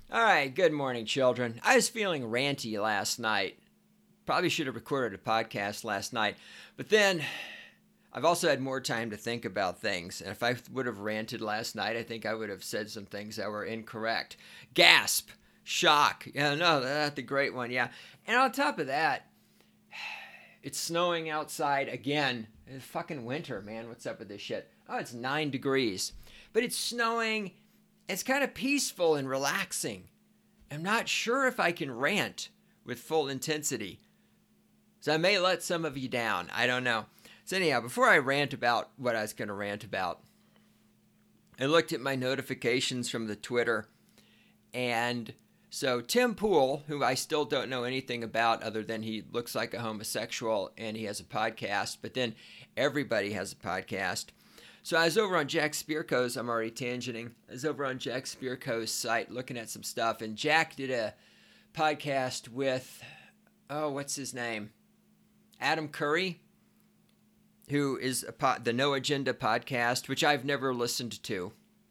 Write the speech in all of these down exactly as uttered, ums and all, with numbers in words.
All right, good morning, children. I was feeling ranty last night. Probably should have recorded a podcast last night. But then I've also had more time to think about things. And if I would have ranted last night, I think I would have said some things that were incorrect. Gasp. Shock. Yeah, no, that's the great one. Yeah. And on top of that, it's snowing outside again. It's fucking winter, man. What's up with this shit? Oh, it's nine degrees. But it's snowing. It's kind of peaceful and relaxing. I'm not sure if I can rant with full intensity. So I may let some of you down. I don't know. So anyhow, before I rant about what I was going to rant about, I looked at my notifications from the Twitter. And so Tim Pool, who I still don't know anything about other than he looks like a homosexual and he has a podcast. But then everybody has a podcast. So I was over on Jack Spirko's, I'm already tangenting, I was over on Jack Spirko's site looking at some stuff, and Jack did a podcast with, oh, what's his name? Adam Curry, who is a po- the No Agenda podcast, which I've never listened to.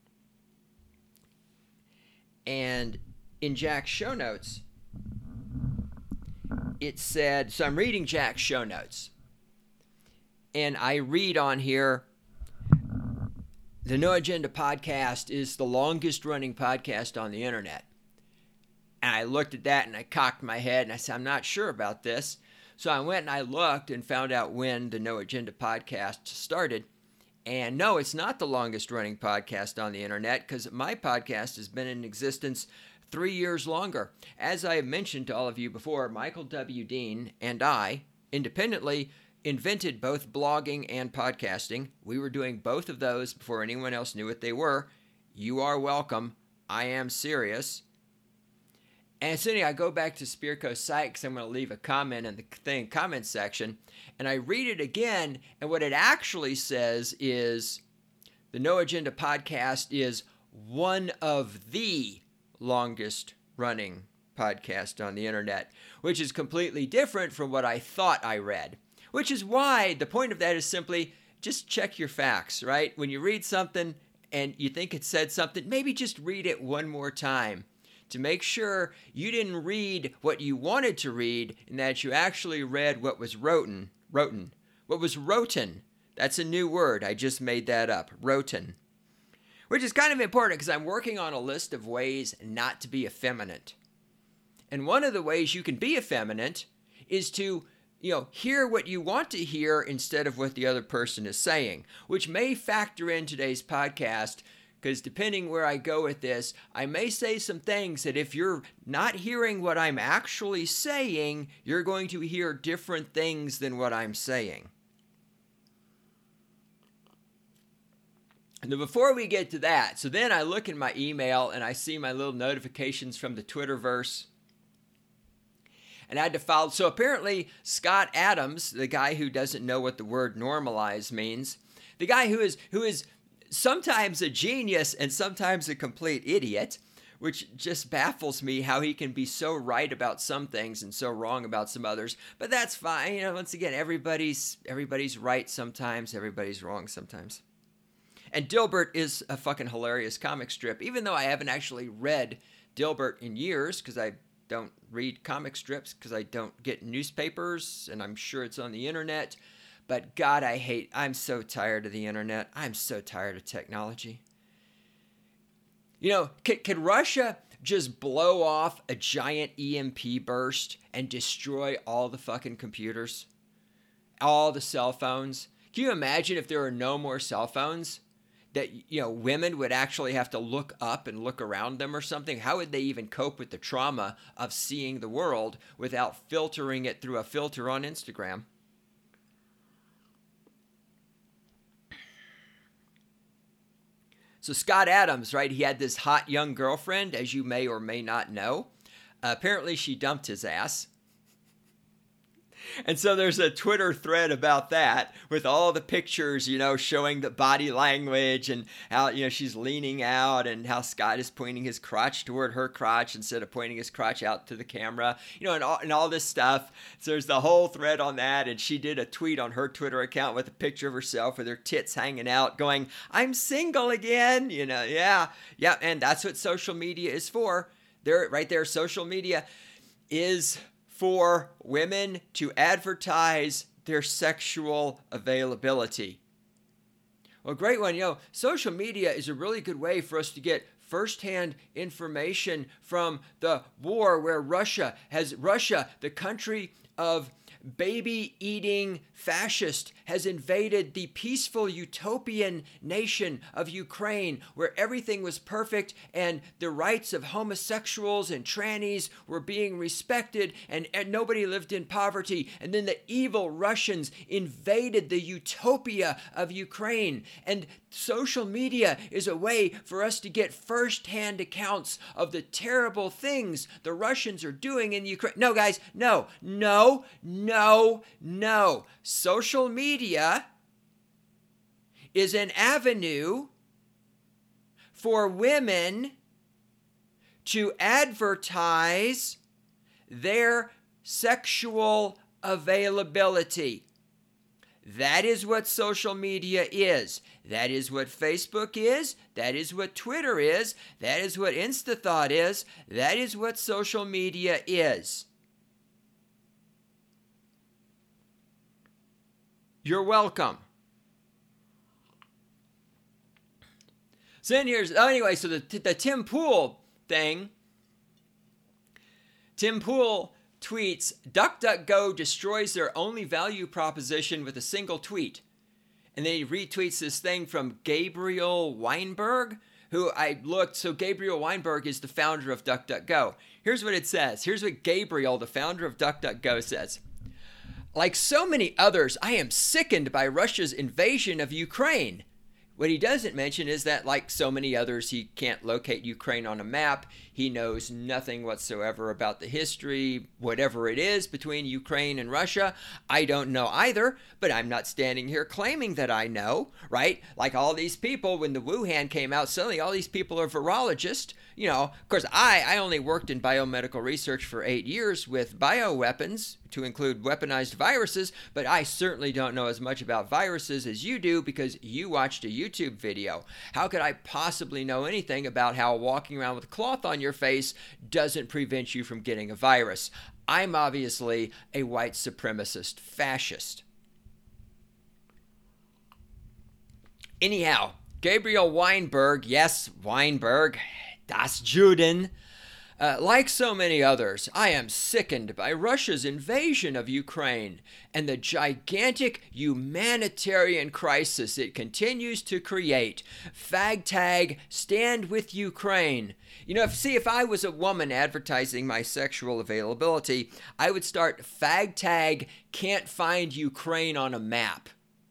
And in Jack's show notes, it said, so I'm reading Jack's show notes, and I read on here, the No Agenda podcast is the longest running podcast on the internet. And I looked at that and I cocked my head and I said, I'm not sure about this. So I went and I looked and found out when the No Agenda podcast started. And no, it's not the longest running podcast on the internet because my podcast has been in existence three years longer. As I have mentioned to all of you before, Michael W. Dean and I independently invented both blogging and podcasting. We were doing both of those before anyone else knew what they were. You are welcome. I am serious. And so anyway, I go back to Spirko's site because I'm going to leave a comment in the thing comment section. And I read it again. And what it actually says is the No Agenda podcast is one of the longest running podcasts on the internet, which is completely different from what I thought I read. Which is why the point of that is simply just check your facts, right? When you read something and you think it said something, maybe just read it one more time to make sure you didn't read what you wanted to read and that you actually read what was wrote-in. Wrote-in. What was wrote-in. That's a new word. I just made that up. Wrote-in. Which is kind of important because I'm working on a list of ways not to be effeminate. And one of the ways you can be effeminate is to you know, hear what you want to hear instead of what the other person is saying, which may factor in today's podcast, because depending where I go with this, I may say some things that if you're not hearing what I'm actually saying, you're going to hear different things than what I'm saying. And then before we get to that, so then I look in my email and I see my little notifications from the Twitterverse. And I had to follow. So apparently Scott Adams, the guy who doesn't know what the word normalize means, the guy who is who is sometimes a genius and sometimes a complete idiot, which just baffles me how he can be so right about some things and so wrong about some others. But that's fine. You know, once again, everybody's everybody's right sometimes, everybody's wrong sometimes. And Dilbert is a fucking hilarious comic strip, even though I haven't actually read Dilbert in years because I don't read comic strips because I don't get newspapers, and I'm sure it's on the internet. But God, I hate, I'm so tired of the internet. I'm so tired of technology. You know, could, could Russia just blow off a giant E M P burst and destroy all the fucking computers? All the cell phones? Can you imagine if there were no more cell phones? That, you know, women would actually have to look up and look around them or something? How would they even cope with the trauma of seeing the world without filtering it through a filter on Instagram? So Scott Adams, right, he had this hot young girlfriend, as you may or may not know. Uh, apparently she dumped his ass. And so there's a Twitter thread about that with all the pictures, you know, showing the body language and how, you know, she's leaning out and how Scott is pointing his crotch toward her crotch instead of pointing his crotch out to the camera, you know, and all, and all this stuff. So there's the whole thread on that. And she did a tweet on her Twitter account with a picture of herself with her tits hanging out going, I'm single again, you know, yeah, yeah. And that's what social media is for. There, right there, social media is for women to advertise their sexual availability. Well, great one. You know, social media is a really good way for us to get firsthand information from the war where Russia has, Russia, the country of baby-eating fascist, has invaded the peaceful utopian nation of Ukraine, where everything was perfect and the rights of homosexuals and trannies were being respected, and, and nobody lived in poverty. And then the evil Russians invaded the utopia of Ukraine. And social media is a way for us to get first-hand accounts of the terrible things the Russians are doing in Ukraine. No, guys, no, no, no, no. Social media is an avenue for women to advertise their sexual availability. That is what social media is. That is what Facebook is. That is what Twitter is. That is what InstaThought is. That is what social media is. You're welcome. So then here's, oh, anyway, so the, the Tim Pool thing. Tim Pool tweets, DuckDuckGo destroys their only value proposition with a single tweet. And then he retweets this thing from Gabriel Weinberg, who I looked, so Gabriel Weinberg is the founder of DuckDuckGo. Here's what it says. Here's what Gabriel, the founder of DuckDuckGo, says. Like so many others, I am sickened by Russia's invasion of Ukraine. What he doesn't mention is that, like so many others, he can't locate Ukraine on a map. He knows nothing whatsoever about the history, whatever it is, between Ukraine and Russia. I don't know either, but I'm not standing here claiming that I know, right? Like all these people, when the Wuhan came out, suddenly all these people are virologists. You know, of course, I, I only worked in biomedical research for eight years with bioweapons, to include weaponized viruses, but I certainly don't know as much about viruses as you do because you watched a YouTube video. How could I possibly know anything about how walking around with a cloth on your face doesn't prevent you from getting a virus? I'm obviously a white supremacist fascist. Anyhow, Gabriel Weinberg, yes, Weinberg, Das Juden. Uh, like so many others, I am sickened by Russia's invasion of Ukraine and the gigantic humanitarian crisis it continues to create. Fagtag, stand with Ukraine. You know, if, see, if I was a woman advertising my sexual availability, I would start Fagtag, can't find Ukraine on a map.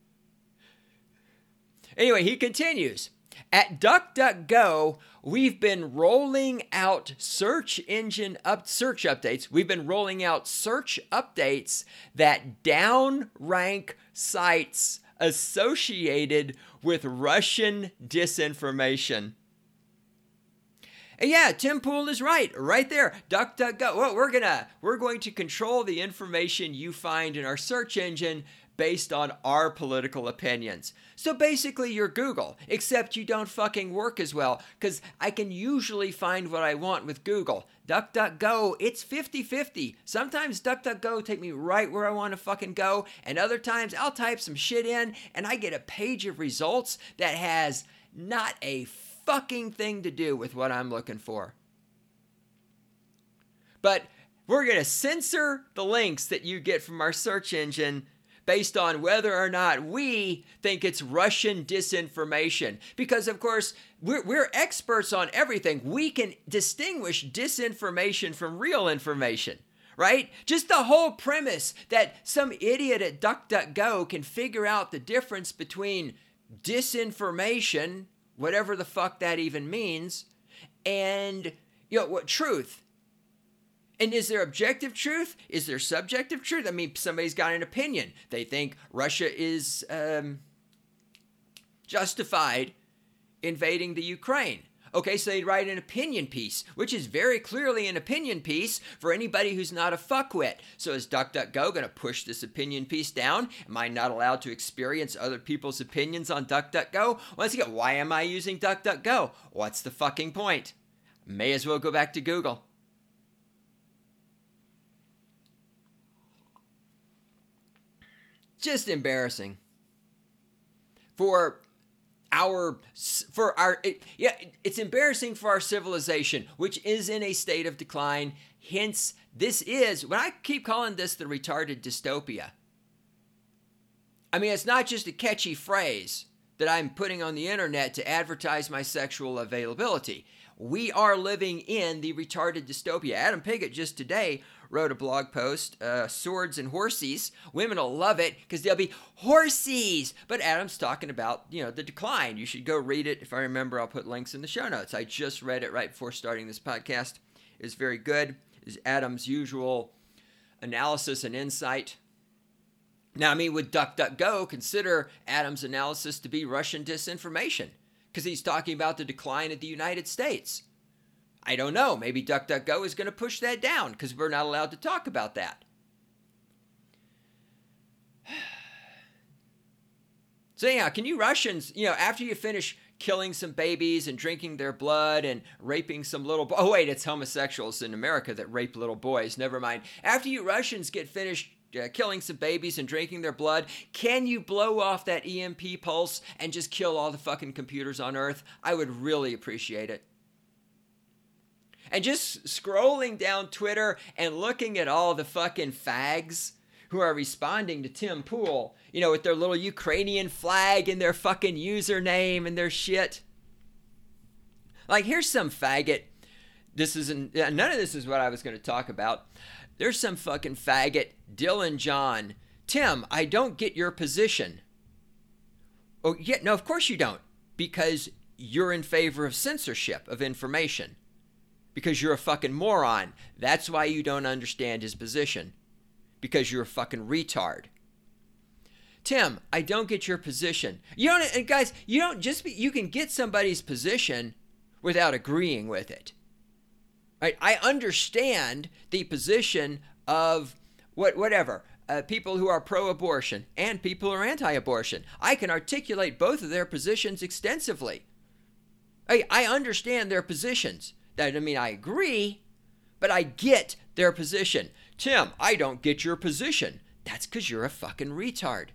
Anyway, he continues. At DuckDuckGo, we've been rolling out search engine up search updates. We've been rolling out search updates that downrank sites associated with Russian disinformation. And yeah, Tim Pool is right, right there. DuckDuckGo. Well, we're gonna we're going to control the information you find in our search engine based on our political opinions. So basically you're Google, except you don't fucking work as well, because I can usually find what I want with Google. DuckDuckGo, it's fifty-fifty. Sometimes DuckDuckGo take me right where I want to fucking go, and other times I'll type some shit in and I get a page of results that has not a fucking thing to do with what I'm looking for. But we're going to censor the links that you get from our search engine based on whether or not we think it's Russian disinformation. Because, of course, we're, we're experts on everything. We can distinguish disinformation from real information, right? Just the whole premise that some idiot at DuckDuckGo can figure out the difference between disinformation, whatever the fuck that even means, and, you know, what, truth. And is there objective truth? Is there subjective truth? I mean, somebody's got an opinion. They think Russia is um, justified invading the Ukraine. Okay, so they'd write an opinion piece, which is very clearly an opinion piece for anybody who's not a fuckwit. So is DuckDuckGo going to push this opinion piece down? Am I not allowed to experience other people's opinions on DuckDuckGo? Once again, why am I using DuckDuckGo? What's the fucking point? May as well go back to Google. Just embarrassing. For our, for our, it, yeah, it's embarrassing for our civilization, which is in a state of decline. Hence, this is, when I keep calling this the retarded dystopia, I mean, it's not just a catchy phrase that I'm putting on the internet to advertise my sexual availability. We are living in the retarded dystopia. Adam Piggott just today wrote a blog post, uh, Swords and Horsies. Women will love it because they'll be horsies. But Adam's talking about, you know, the decline. You should go read it. If I remember, I'll put links in the show notes. I just read it right before starting this podcast. It's very good. It's Adam's usual analysis and insight. Now, I mean, with DuckDuckGo, consider Adam's analysis to be Russian disinformation because he's talking about the decline of the United States. I don't know. Maybe DuckDuckGo is going to push that down because we're not allowed to talk about that. So yeah, can you Russians, you know, after you finish killing some babies and drinking their blood and raping some little boys. Oh, wait, it's homosexuals in America that rape little boys. Never mind. After you Russians get finished uh, killing some babies and drinking their blood, can you blow off that E M P pulse and just kill all the fucking computers on Earth? I would really appreciate it. And just scrolling down Twitter and looking at all the fucking fags who are responding to Tim Pool, you know, with their little Ukrainian flag and their fucking username and their shit. Like, here's some faggot. This isn't, none of this is what I was going to talk about. There's some fucking faggot, Dylan John. Tim, I don't get your position. Oh, yeah, no, of course you don't. Because you're in favor of censorship of information. Because you're a fucking moron. That's why you don't understand his position. Because you're a fucking retard. Tim, I don't get your position. You don't, and guys, you don't just be, you can get somebody's position without agreeing with it. Right? I understand the position of what, whatever, uh, people who are pro-abortion and people who are anti-abortion. I can articulate both of their positions extensively. I, I understand their positions. That doesn't mean I agree, but I get their position. Tim, I don't get your position. That's because you're a fucking retard.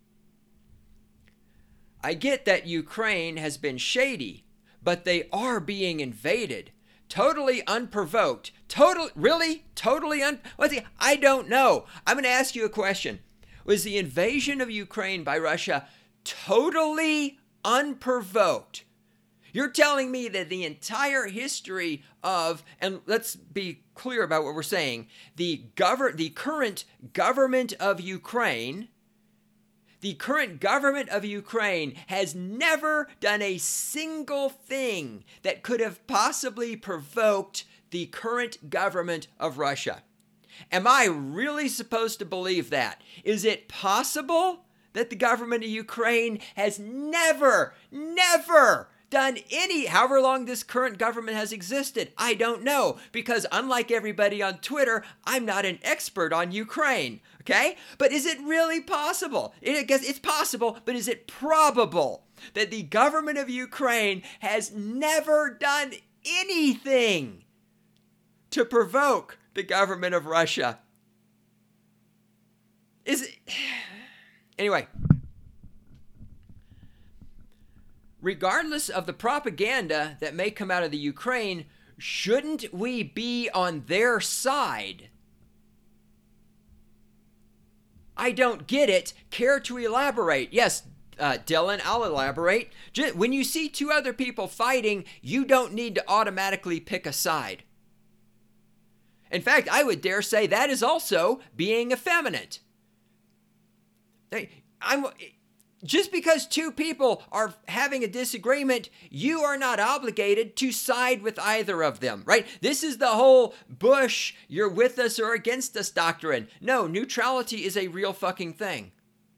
I get that Ukraine has been shady, but they are being invaded. Totally unprovoked. Total, really? Totally un... What's the, I don't know. I'm going to ask you a question. Was the invasion of Ukraine by Russia totally unprovoked? You're telling me that the entire history of, and let's be clear about what we're saying, the gover- the current government of Ukraine, the current government of Ukraine has never done a single thing that could have possibly provoked the current government of Russia. Am I really supposed to believe that? Is it possible that the government of Ukraine has never, never done any, however long this current government has existed? I don't know, because unlike everybody on Twitter, I'm not an expert on Ukraine, okay? But is it really possible? I guess it's possible, but is it probable that the government of Ukraine has never done anything to provoke the government of Russia? Is it... Anyway, regardless of the propaganda that may come out of the Ukraine, shouldn't we be on their side? I don't get it. Care to elaborate? Yes, uh, Dylan, I'll elaborate. Just, when you see two other people fighting, you don't need to automatically pick a side. In fact, I would dare say that is also being effeminate. I'm... Just because two people are having a disagreement, you are not obligated to side with either of them, right? This is the whole Bush, you're with us or against us doctrine. No, neutrality is a real fucking thing.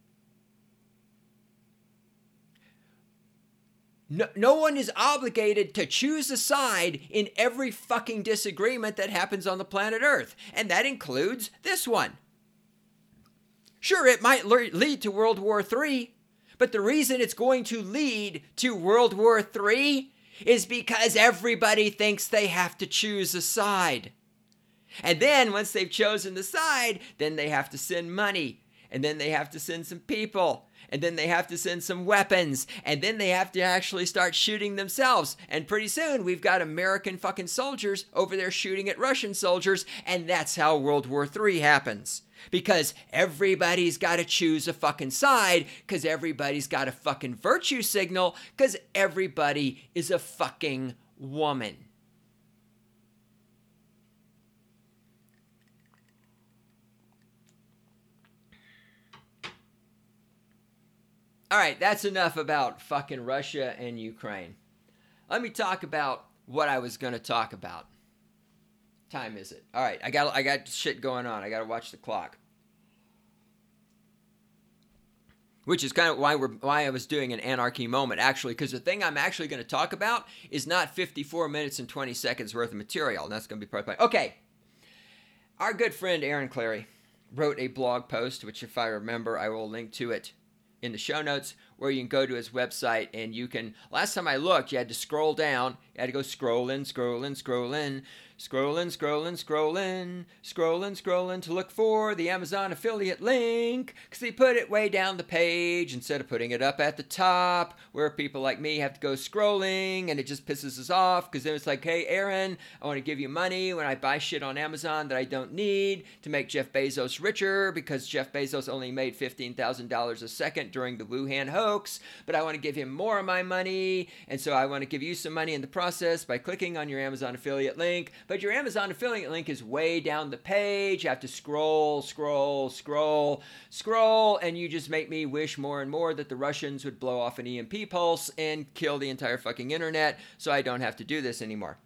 No, no one is obligated to choose a side in every fucking disagreement that happens on the planet Earth. And that includes this one. Sure, it might le- lead to World War Three. But the reason it's going to lead to World War Three is because everybody thinks they have to choose a side. And then once they've chosen the side, then they have to send money. And then they have to send some people. And then they have to send some weapons. And then they have to actually start shooting themselves. And pretty soon we've got American fucking soldiers over there shooting at Russian soldiers. And that's how World War Three happens. Because everybody's got to choose a fucking side. Because everybody's got a fucking virtue signal. Because everybody is a fucking woman. All right, that's enough about fucking Russia and Ukraine. Let me talk about what I was going to talk about. Time is it? All right, I got I got shit going on. I got to watch the clock. Which is kind of why we're why I was doing an anarchy moment, actually, because the thing I'm actually going to talk about is not fifty-four minutes and twenty seconds worth of material, and that's going to be part of my... Okay. Our good friend Aaron Clarey wrote a blog post, which if I remember, I will link to it in the show notes, where you can go to his website and you can, last time I looked, you had to scroll down, you had to go scrolling, scrolling, scrolling, scrolling, scrolling, scrolling, scrolling, scrolling to look for the Amazon affiliate link, because they put it way down the page instead of putting it up at the top, where people like me have to go scrolling, and it just pisses us off, because then it's like, hey, Aaron, I want to give you money when I buy shit on Amazon that I don't need to make Jeff Bezos richer, because Jeff Bezos only made fifteen thousand dollars a second during the Wuhan hoax, but I want to give him more of my money, and so I want to give you some money in the process by clicking on your Amazon affiliate link. But your Amazon affiliate link is way down the page. You have to scroll, scroll, scroll, scroll, and you just make me wish more and more that the Russians would blow off an E M P pulse and kill the entire fucking internet, so I don't have to do this anymore.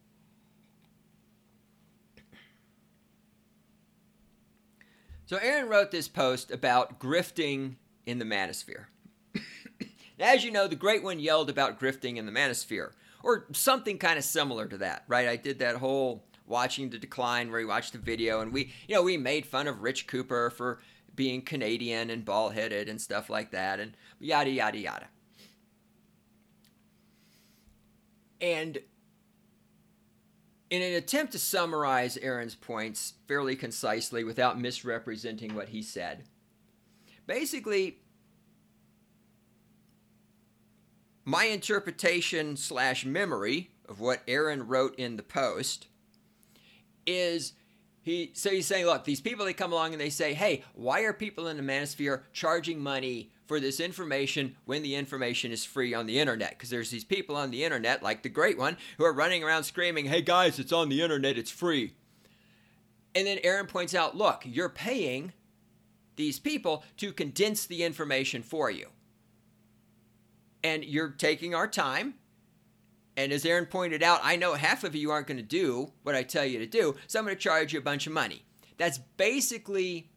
So Aaron wrote this post about grifting in the manosphere. As you know, the Great One yelled about grifting in the manosphere, or something kind of similar to that, right? I did that whole Watching the Decline where he watched the video, and we, you know, we made fun of Rich Cooper for being Canadian and bald-headed and stuff like that, and yada, yada, yada. And in an attempt to summarize Aaron's points fairly concisely without misrepresenting what he said, basically, my interpretation slash memory of what Aaron wrote in the post is, he so he's saying, look, these people, they come along and they say, hey, why are people in the manosphere charging money for this information when the information is free on the internet? Because there's these people on the internet, like the Great One, who are running around screaming, hey guys, it's on the internet, it's free. And then Aaron points out, look, you're paying these people to condense the information for you. And you're taking our time. And as Aaron pointed out, I know half of you aren't going to do what I tell you to do, so I'm going to charge you a bunch of money. That's basically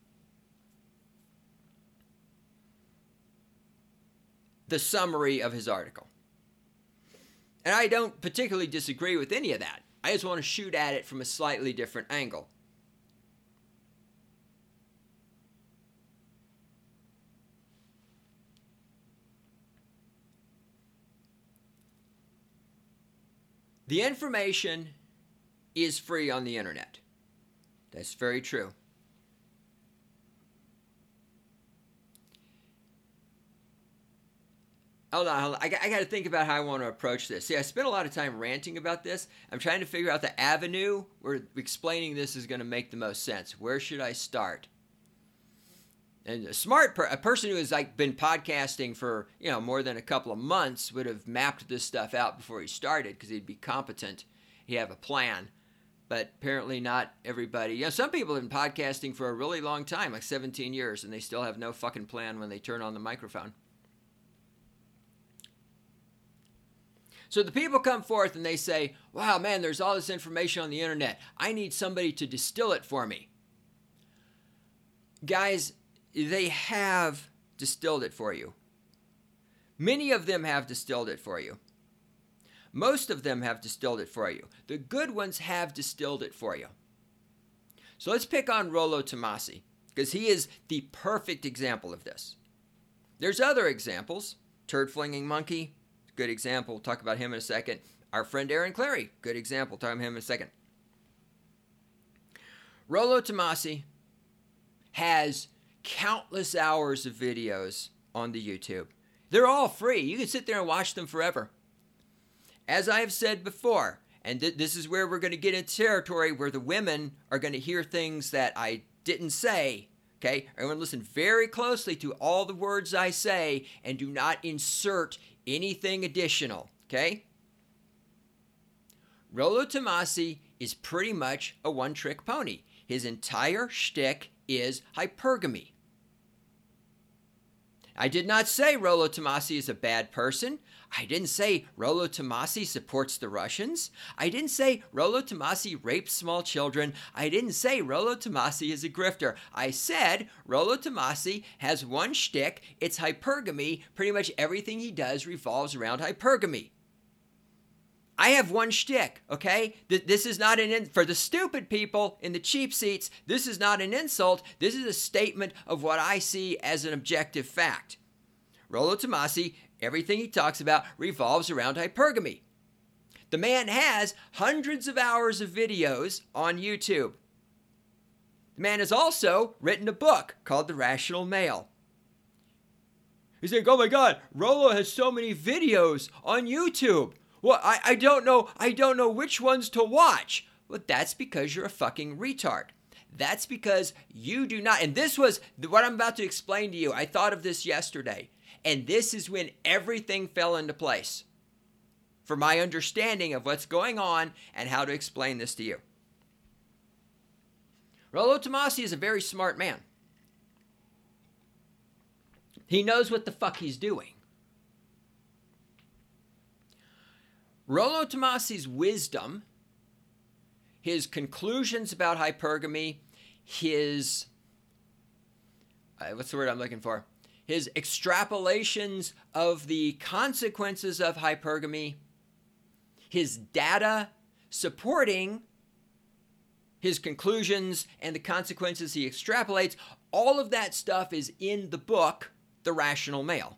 the summary of his article. And I don't particularly disagree with any of that. I just want to shoot at it from a slightly different angle. The information is free on the internet. That's very true. Hold on, hold on. I, got, I got to think about how I want to approach this. See, I spent a lot of time ranting about this. I'm trying to figure out the avenue where explaining this is going to make the most sense. Where should I start? And a smart per- a person who has like been podcasting for, you know, more than a couple of months would have mapped this stuff out before he started, because he'd be competent. He'd have a plan. But apparently not everybody. You know, some people have been podcasting for a really long time, like seventeen years, and they still have no fucking plan when they turn on the microphone. So the people come forth and they say, wow, man, there's all this information on the internet. I need somebody to distill it for me. Guys, they have distilled it for you. Many of them have distilled it for you. Most of them have distilled it for you. The good ones have distilled it for you. So let's pick on Rollo Tomassi, because he is the perfect example of this. There's other examples. Turd Flinging Monkey, good example. We'll talk about him in a second. Our friend Aaron Clarey, good example. We'll talk about him in a second. Rollo Tomassi has countless hours of videos on the YouTube. They're all free. You can sit there and watch them forever. As I have said before, and th- this is where we're going to get into territory where the women are going to hear things that I didn't say. Okay? Everyone listen very closely to all the words I say and do not insert anything additional. Okay? Rollo Tomassi is pretty much a one-trick pony. His entire shtick is hypergamy. I did not say Rollo Tomassi is a bad person. I didn't say Rollo Tomassi supports the Russians. I didn't say Rollo Tomassi rapes small children. I didn't say Rollo Tomassi is a grifter. I said Rollo Tomassi has one shtick. It's hypergamy. Pretty much everything he does revolves around hypergamy. I have one shtick, okay? This is not an, in- for the stupid people in the cheap seats, this is not an insult. This is a statement of what I see as an objective fact. Rollo Tomassi, everything he talks about revolves around hypergamy. The man has hundreds of hours of videos on YouTube. The man has also written a book called The Rational Male. He's like, oh my God, Rollo has so many videos on YouTube. Well, I, I don't know, I don't know which ones to watch. Well, that's because you're a fucking retard. That's because you do not, and this was what I'm about to explain to you. I thought of this yesterday, and this is when everything fell into place for my understanding of what's going on and how to explain this to you. Rollo Tomassi is a very smart man. He knows what the fuck he's doing. Rollo Tomassi's wisdom, his conclusions about hypergamy, his, uh, what's the word I'm looking for? His extrapolations of the consequences of hypergamy, his data supporting his conclusions and the consequences he extrapolates, all of that stuff is in the book, The Rational Male.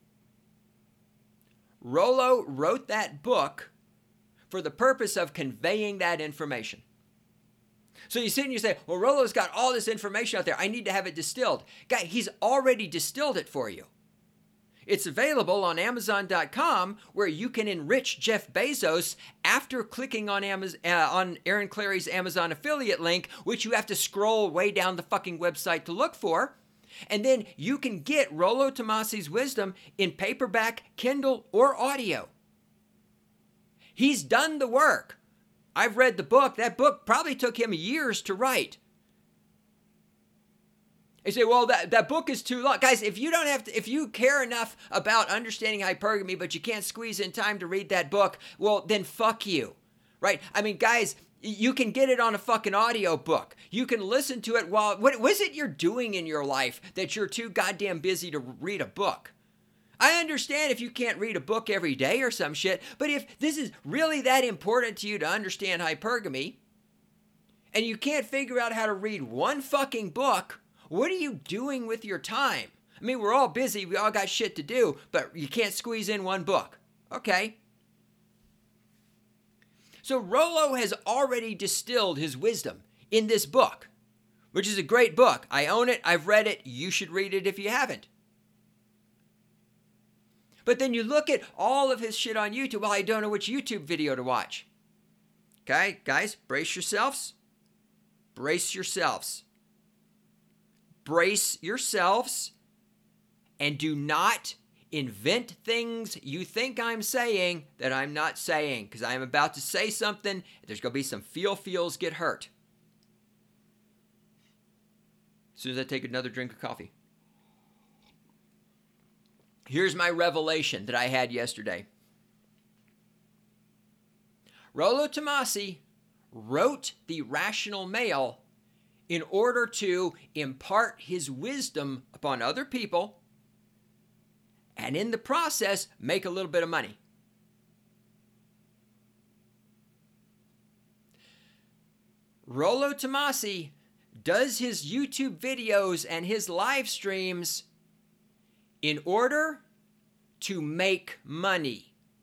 Rollo wrote that book for the purpose of conveying that information. So you sit and you say, well, Rollo's got all this information out there. I need to have it distilled. Guy, he's already distilled it for you. It's available on Amazon dot com where you can enrich Jeff Bezos after clicking on Amazon, uh, on Aaron Clarey's Amazon affiliate link, which you have to scroll way down the fucking website to look for. And then you can get Rollo Tomassi's wisdom in paperback, Kindle, or audio. He's done the work. I've read the book. That book probably took him years to write. You say, well, that, that book is too long. Guys, if you don't have to, if you care enough about understanding hypergamy, but you can't squeeze in time to read that book, well, then fuck you. Right? I mean, guys, you can get it on a fucking audio book. You can listen to it while, what was it you're doing in your life that you're too goddamn busy to read a book? I understand if you can't read a book every day or some shit, but if this is really that important to you to understand hypergamy, and you can't figure out how to read one fucking book, what are you doing with your time? I mean, we're all busy, we all got shit to do, but you can't squeeze in one book. Okay. So Rollo has already distilled his wisdom in this book, which is a great book. I own it. I've read it. You should read it if you haven't. But then you look at all of his shit on YouTube. Well, I don't know which YouTube video to watch. Okay, guys, brace yourselves. Brace yourselves. Brace yourselves and do not invent things you think I'm saying that I'm not saying, because I'm about to say something. There's going to be some feel feels get hurt. As soon as I take another drink of coffee. Here's my revelation that I had yesterday. Rollo Tomassi wrote The Rational Male in order to impart his wisdom upon other people and in the process, make a little bit of money. Rollo Tomassi does his YouTube videos and his live streams in order to make money.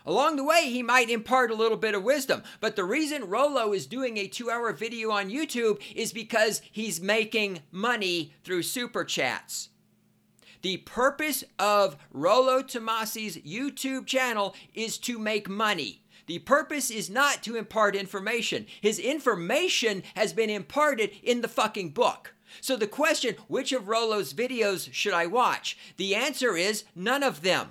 Along the way, he might impart a little bit of wisdom. But the reason Rollo is doing a two-hour video on YouTube is because he's making money through super chats. The purpose of Rollo Tomasi's YouTube channel is to make money. The purpose is not to impart information. His information has been imparted in the fucking book. So the question, which of Rollo's videos should I watch? The answer is none of them.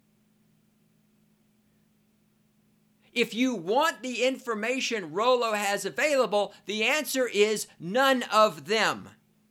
If you want the information Rollo has available, the answer is none of them.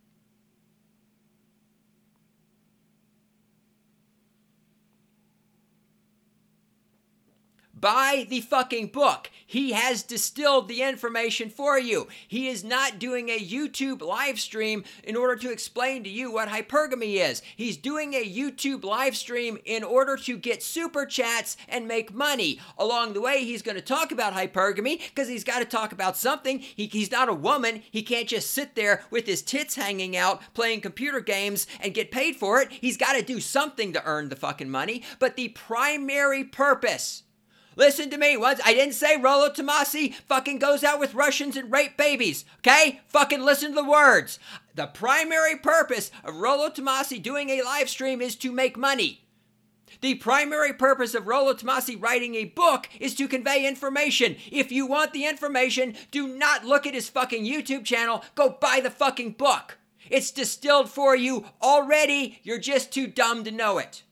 Buy the fucking book. He has distilled the information for you. He is not doing a YouTube live stream in order to explain to you what hypergamy is. He's doing a YouTube live stream in order to get super chats and make money. Along the way, he's going to talk about hypergamy because he's got to talk about something. He, he's not a woman. He can't just sit there with his tits hanging out playing computer games and get paid for it. He's got to do something to earn the fucking money. But the primary purpose... Listen to me. Once I didn't say Rollo Tomasi fucking goes out with Russians and rape babies. Okay? Fucking listen to the words. The primary purpose of Rollo Tomasi doing a live stream is to make money. The primary purpose of Rollo Tomasi writing a book is to convey information. If you want the information, do not look at his fucking YouTube channel. Go buy the fucking book. It's distilled for you already. You're just too dumb to know it.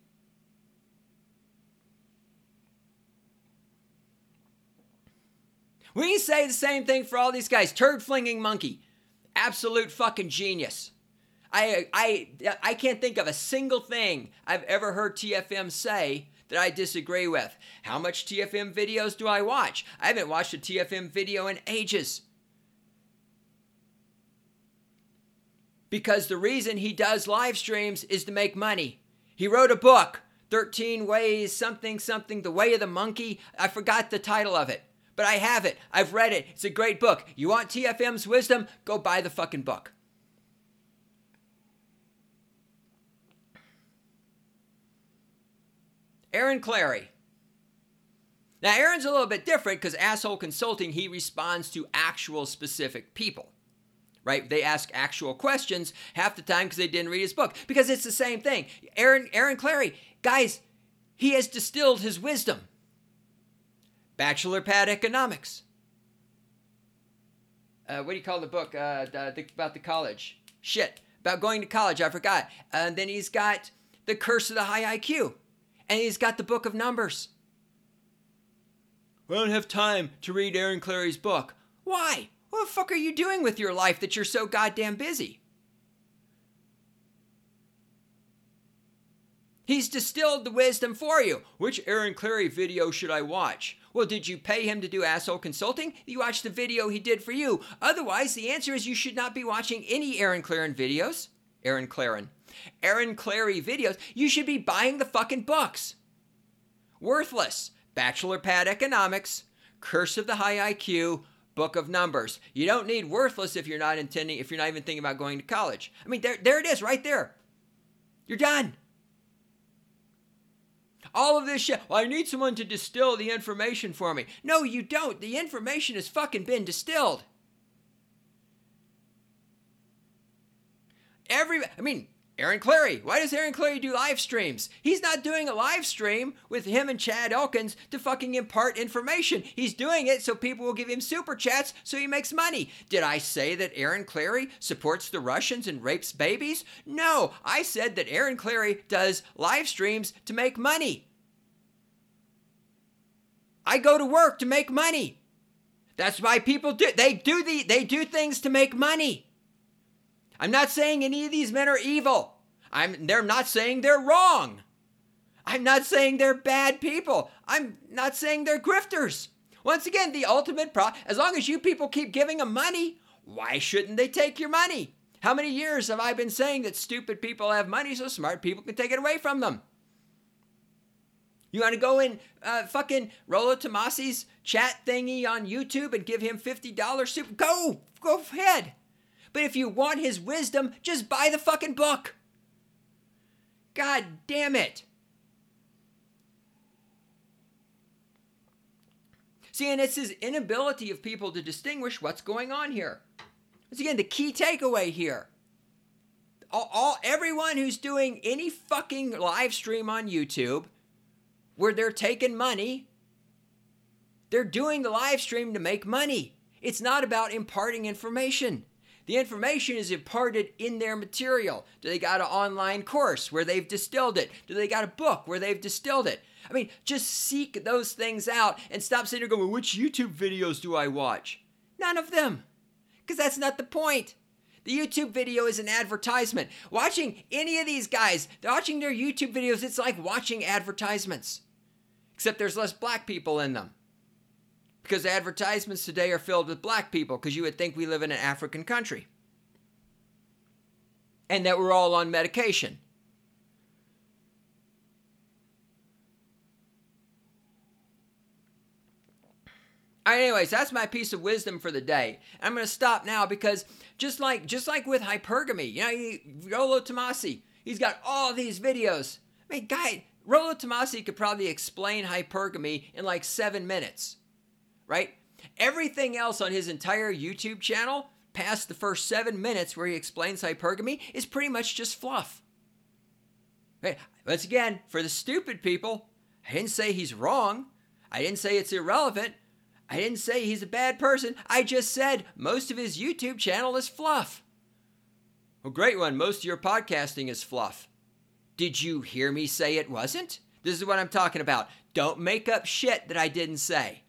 We say the same thing for all these guys. Turd flinging monkey. Absolute fucking genius. I, I, I can't think of a single thing I've ever heard T F M say that I disagree with. How much T F M videos do I watch? I haven't watched a T F M video in ages. Because the reason he does live streams is to make money. He wrote a book, thirteen Ways, something, something, The Way of the Monkey. I forgot the title of it. But I have it. I've read it. It's a great book. You want T F M's wisdom? Go buy the fucking book. Aaron Clarey. Now, Aaron's a little bit different because Asshole Consulting, he responds to actual specific people. Right? They ask actual questions half the time because they didn't read his book. Because it's the same thing. Aaron, Aaron Clarey, guys, he has distilled his wisdom. Bachelor Pad Economics. Uh, what do you call the book uh, the, the, about the college? Shit, about going to college, I forgot. And then he's got The Curse of the High I Q. And he's got the Book of Numbers. I don't have time to read Aaron Clarey's book. Why? What the fuck are you doing with your life that you're so goddamn busy? He's distilled the wisdom for you. Which Aaron Clarey video should I watch? Well, did you pay him to do Asshole Consulting? You watched the video he did for you. Otherwise, the answer is you should not be watching any Aaron Clarey videos. Aaron Clarey. Aaron Clarey videos. You should be buying the fucking books. Worthless. Bachelor Pad Economics. Curse of the High I Q. Book of Numbers. You don't need Worthless if you're not intending, if you're not even thinking about going to college. I mean, there, there it is, right there. You're done. All of this shit. Well, I need someone to distill the information for me. No, you don't. The information has fucking been distilled. Every, I mean, Aaron Clarey. Why does Aaron Clarey do live streams? He's not doing a live stream with him and Chad Elkins to fucking impart information. He's doing it so people will give him super chats so he makes money. Did I say that Aaron Clarey supports the Russians and rapes babies? No, I said that Aaron Clarey does live streams to make money. I go to work to make money. That's why people do, they do the, they do things to make money. I'm not saying any of these men are evil. I'm they're not saying they're wrong. I'm not saying they're bad people. I'm not saying they're grifters. Once again, the ultimate pro, as long as you people keep giving them money, why shouldn't they take your money? How many years have I been saying that stupid people have money so smart people can take it away from them? You want to go in uh, fucking Rollo Tomasi's chat thingy on YouTube and give him fifty dollars super? Go! Go ahead! But if you want his wisdom, just buy the fucking book. God damn it. See, and it's his inability of people to distinguish what's going on here. Once again, the key takeaway here. All, all everyone who's doing any fucking live stream on YouTube where they're taking money, they're doing the live stream to make money. It's not about imparting information. The information is imparted in their material. Do they got an online course where they've distilled it? Do they got a book where they've distilled it? I mean, just seek those things out and stop sitting there going, well, which YouTube videos do I watch? None of them. Because that's not the point. The YouTube video is an advertisement. Watching any of these guys, they're watching their YouTube videos, it's like watching advertisements. Except there's less black people in them. Because advertisements today are filled with black people, because you would think we live in an African country. And that we're all on medication. All right, anyways, that's my piece of wisdom for the day. I'm going to stop now because just like just like with hypergamy, you know, he, Rollo Tomassi, he's got all these videos. I mean, guy, Rollo Tomassi could probably explain hypergamy in like seven minutes. Right? Everything else on his entire YouTube channel, past the first seven minutes where he explains hypergamy, is pretty much just fluff. Right? Once again, for the stupid people, I didn't say he's wrong. I didn't say it's irrelevant. I didn't say he's a bad person. I just said most of his YouTube channel is fluff. Well, great one. Most of your podcasting is fluff. Did you hear me say it wasn't? This is what I'm talking about. Don't make up shit that I didn't say.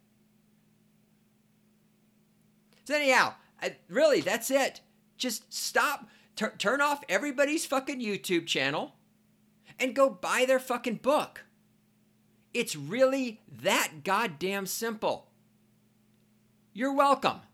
So anyhow, I, really, that's it. Just stop, t- turn off everybody's fucking YouTube channel and go buy their fucking book. It's really that goddamn simple. You're welcome.